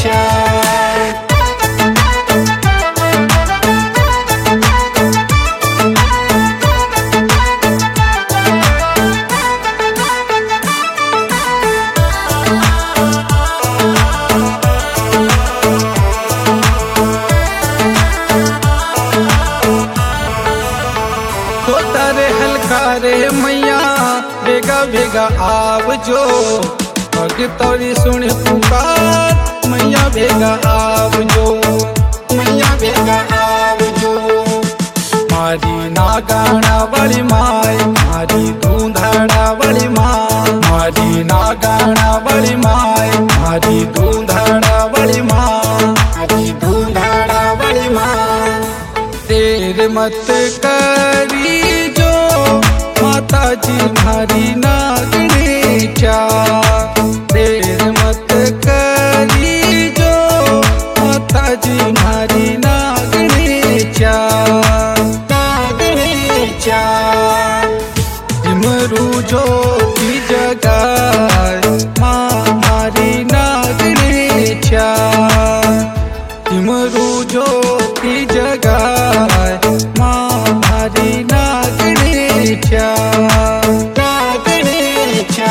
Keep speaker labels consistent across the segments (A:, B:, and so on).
A: रे मैया बेगा बेगा आवजो, भगतौरी सुन पुकार मैया बेगा आवजो, मैया बेगा आवजो। मारी नागाणा वाली माय, मारी धूंधाड़ा वाली माँ, मारी नागाणा वाली माय, मारी धूंधाड़ा वाली माँ, मारी धूंधाड़ा वाली माँ। देर मत करी माता जी मारी नागणी चा, देर मत करी जो माता जी मारी नागणी चा, नागणी चा। सिमरू जो की जगाए माँ मारी नागणी चा, सिमरू जो की जगाए माँ मारी नागणी चा, नागणी चा।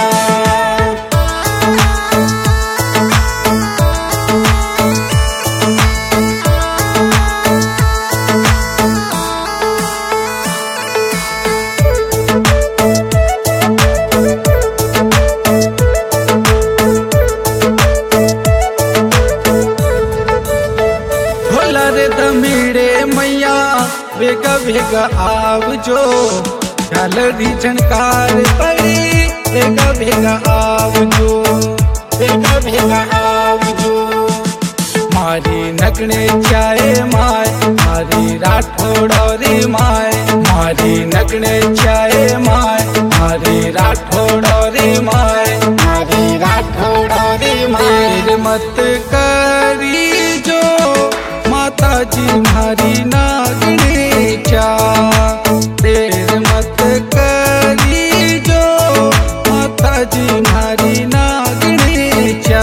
A: भोला रे दमीड़े मैया बेगा बेगा आवजो, झालरी झनकार पड़ी बेगा बेगा आवजो, बेगा बेगा आवजो। मारी नगणे चाहे माय, मारी राठौड़ौरी माय, मारी नगणे चाहे माय, मारी राठौड़ौरी माय, मारी राठौड़ौरी माय। देर मत करी जो माता जी मारी नागणी चा, देर मत करी जो माता जी मारी नागणी चा,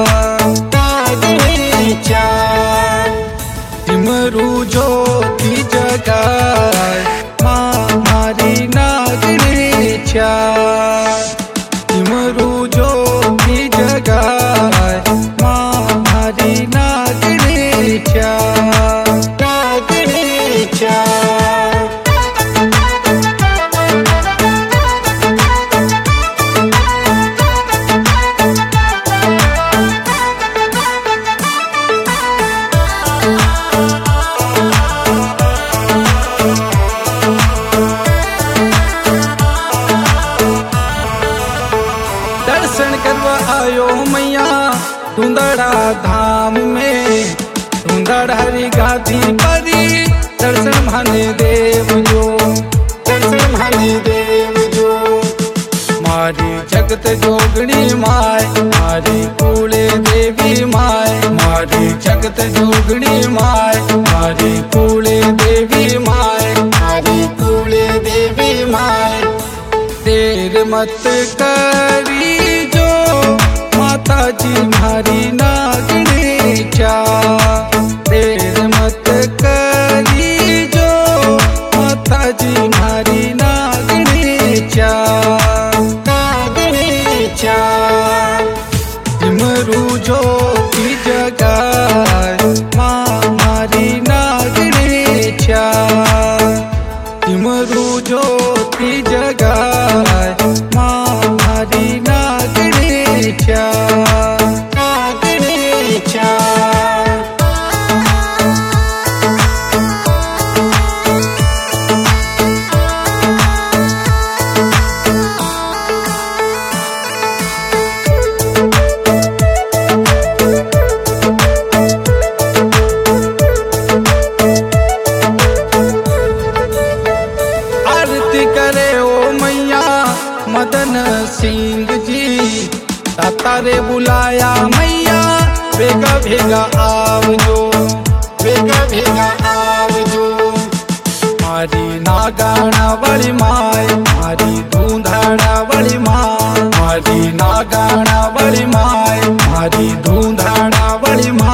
A: नागणी चा। सिमरू जो की जगाए माँ मारी नागणी चा, सिमरू जो की जगाए माँ मारी नागणी चा, नागणी चा। दर्शन करवा आयो मैया धुंधड़ा धाम में, धुंधड़हरी गाधी परी दर्शन माने देव जो, दर्शन माने देव जो। मारी जगत जोगणी माय, मारी कूले देवी माय, मारी जगत जोगणी माय, मारी कूले देवी माय, मारी कूले देवी माय। देर मत करी जो माता जी मारी नागणी चा, देर मत करी जो माता जी मारी नागणी चा, नागणी चा। सिमरू जो की जगाए माँ मारी नागणी चा, सिमरू जो की जगाए माँ मारी नागणी चा, नागणी चा। आरती करे ओ मैया मदन सिंह जी, तारे बुलाया मैया बेगा बेगा आवजो, बेगा बेगा आवजो। मारी नागाणा वाली माय, मारी धूंधाड़ा वाली माँ, मारी नागाणा वाली माय, मारी धूंधाड़ा वाली माँ।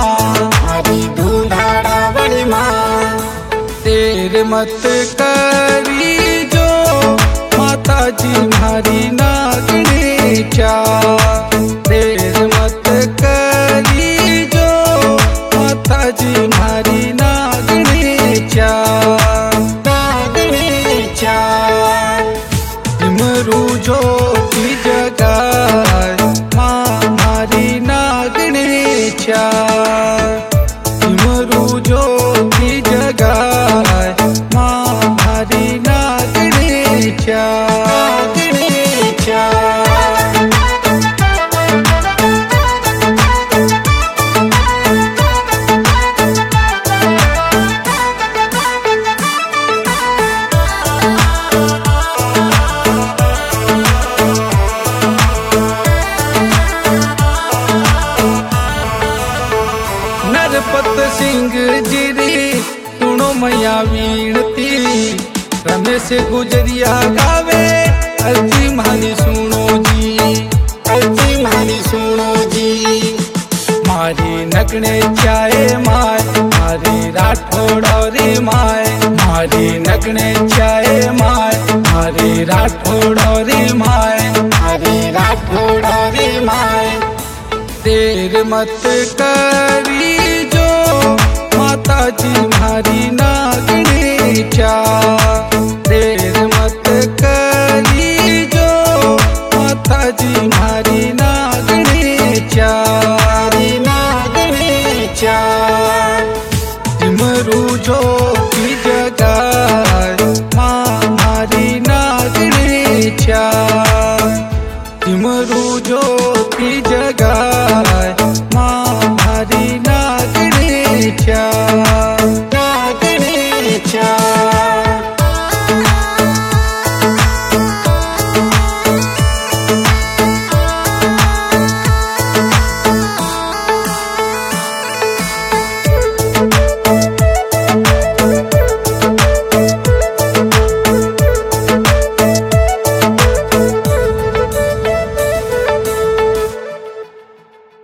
A: मत करी जो माताजी मारी नागणीच्या, देर मत करी जो माताजी मारी नागणीच्या, नागणीच्या. डमरू ज्योती जगाय मारी नागणीच्या, डमरू ज्योती जगाय मारी नागणीच्या, नागणीच्या. नरपत सिंह जिरी सुनो मैया वीणती, रमेश गुजरिया गावे अर्जी मारी सुनो जी, अर्जी मारी सुनो जी. मारी नगणे चाहे माय मारी राठोडरी माय, मारी नगणे चाहे माय मारी राठोडरी माय, मारी राठोडरी माय. देर मत करी जो माताजी मारी नागणीच्या, देर मत करी जो माताजी मारी नागणीच्या, नागणीच्या. डमरू जो